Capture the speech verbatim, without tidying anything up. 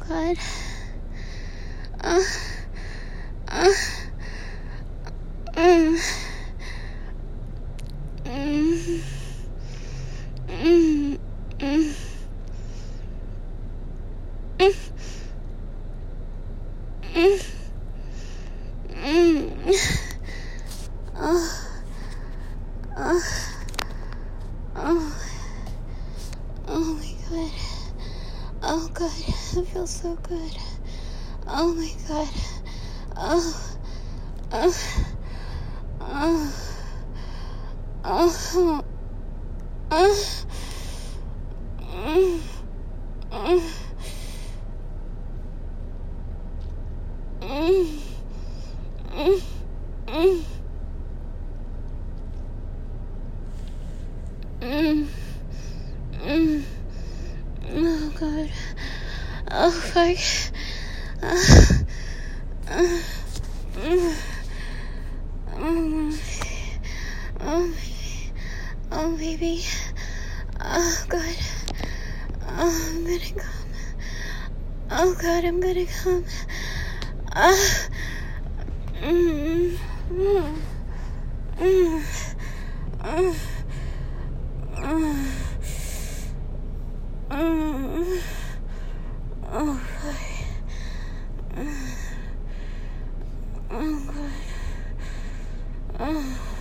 God. Uh, uh, mm, mm, mm, mm, mm, mm, mm. Oh, oh, oh, oh my God. Oh God, it feels so good. Oh my God. Oh, oh, oh, oh, oh, mm, mm, mm, mm, mm, mm, mm. Oh God. Oh fuck. Uh, uh, mm, mm, oh, oh baby. Oh God. Oh, I'm gonna come. Oh God, I'm gonna come. Ah. Mm, mm, mm, mm, mm, mm. Oh God. Oh God. Oh.